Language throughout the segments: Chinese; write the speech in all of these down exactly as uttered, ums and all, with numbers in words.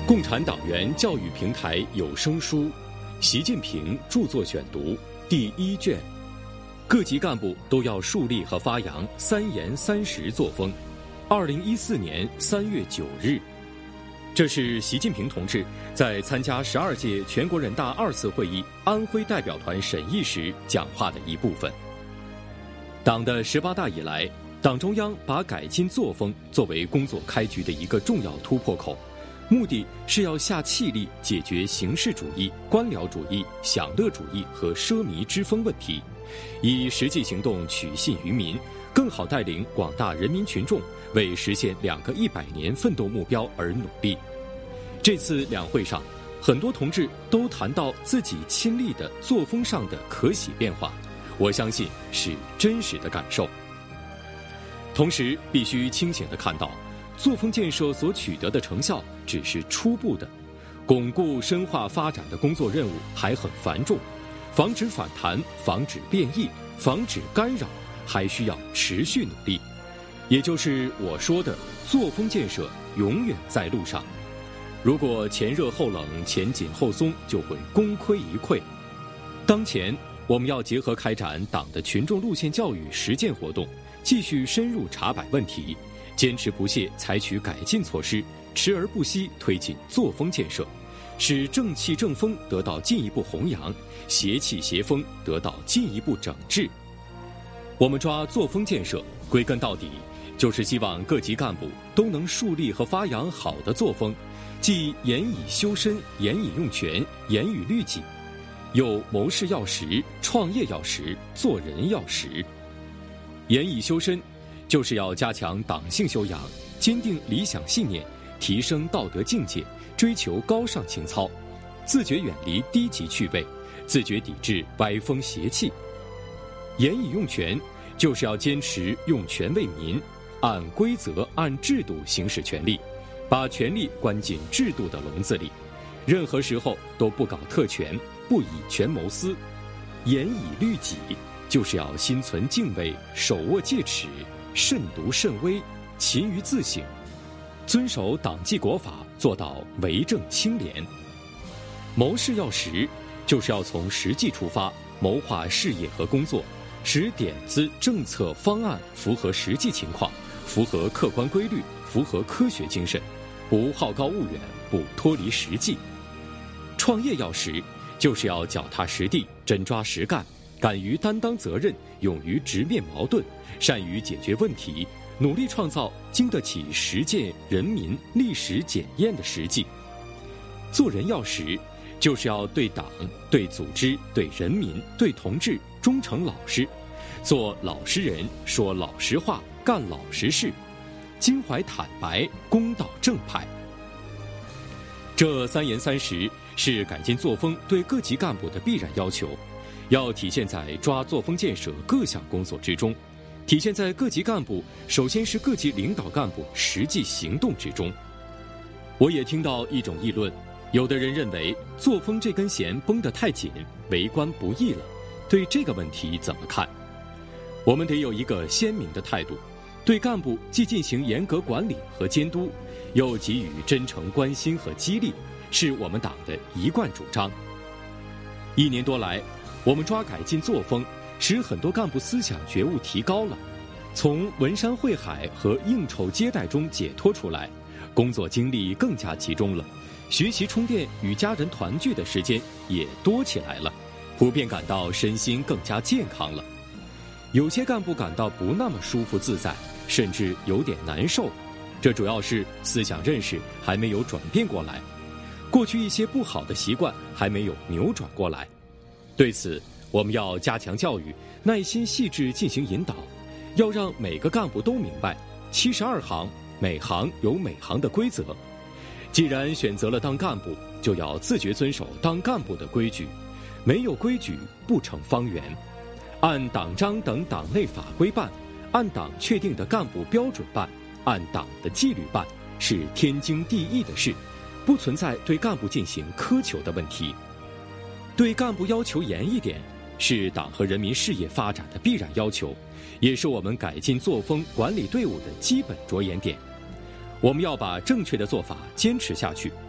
共产党员教育平台有声书《习近平著作选读》第一卷，各级干部都要树立和发扬三严三实作风。二零一四年三月九日，这是习近平同志在参加十二届全国人大二次会议安徽代表团审议时讲话的一部分。党的十八大以来，党中央把改进作风作为工作开局的一个重要突破口，目的是要下气力解决形式主义、官僚主义、享乐主义和奢靡之风问题，以实际行动取信于民，更好带领广大人民群众为实现两个一百年奋斗目标而努力。这次两会上，很多同志都谈到自己亲历的作风上的可喜变化，我相信是真实的感受。同时必须清醒地看到，作风建设所取得的成效只是初步的，巩固深化发展的工作任务还很繁重，防止反弹、防止变异、防止干扰还需要持续努力。也就是我说的作风建设永远在路上，如果前热后冷、前紧后松，就会功亏一篑。当前我们要结合开展党的群众路线教育实践活动，继续深入查摆问题，坚持不懈采取改进措施，持而不息推进作风建设，使正气正风得到进一步弘扬，邪气邪风得到进一步整治。我们抓作风建设，归根到底就是希望各级干部都能树立和发扬好的作风，即严以修身、严以用权、严以律己，有谋事要实，创业要实，做人要实。严以修身，就是要加强党性修养，坚定理想信念，提升道德境界，追求高尚情操，自觉远离低级趣味，自觉抵制歪风邪气。严以用权，就是要坚持用权为民，按规则、按制度行使权力，把权力关进制度的笼子里，任何时候都不搞特权，不以权谋私。严以律己，就是要心存敬畏，手握戒尺，慎独慎微，勤于自省，遵守党纪国法，做到为政清廉。谋事要实，就是要从实际出发，谋划事业和工作，使点子、政策、方案符合实际情况，符合客观规律，符合科学精神，不好高骛远，不脱离实际。创业要实，就是要脚踏实地，真抓实干，敢于担当责任，勇于直面矛盾，善于解决问题，努力创造经得起实践、人民、历史检验的实际。做人要实，就是要对党、对组织、对人民、对同志忠诚老实，做老实人，说老实话，干老实事，襟怀坦白，公道正派。这三严三实是改进作风对各级干部的必然要求，要体现在抓作风建设各项工作之中，体现在各级干部，首先是各级领导干部实际行动之中。我也听到一种议论，有的人认为作风这根弦绷得太紧，为官不易了，对这个问题怎么看？我们得有一个鲜明的态度，对干部既进行严格管理和监督，又给予真诚关心和激励，是我们党的一贯主张。一年多来，我们抓改进作风，使很多干部思想觉悟提高了，从文山会海和应酬接待中解脱出来，工作精力更加集中了，学习充电与家人团聚的时间也多起来了，普遍感到身心更加健康了。有些干部感到不那么舒服自在，甚至有点难受，这主要是思想认识还没有转变过来，过去一些不好的习惯还没有扭转过来。对此，我们要加强教育，耐心细致进行引导，要让每个干部都明白七十二行，每行有每行的规则。既然选择了当干部，就要自觉遵守当干部的规矩，没有规矩不成方圆。按党章等党内法规办，按党确定的干部标准办，按党的纪律办，是天经地义的事，不存在对干部进行苛求的问题。对干部要求严一点，是党和人民事业发展的必然要求，也是我们改进作风、管理队伍的基本着眼点。我们要把正确的做法坚持下去，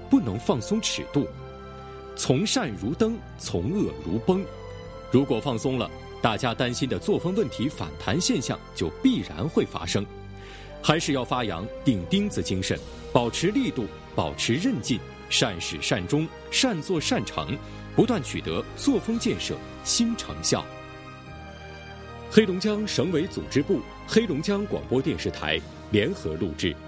不能放松尺度。从善如登，从恶如崩。如果放松了，大家担心的作风问题反弹现象就必然会发生。还是要发扬钉钉子精神，保持力度，保持韧劲，善始善终，善作善成，不断取得作风建设新成效。黑龙江省委组织部、黑龙江广播电视台联合录制。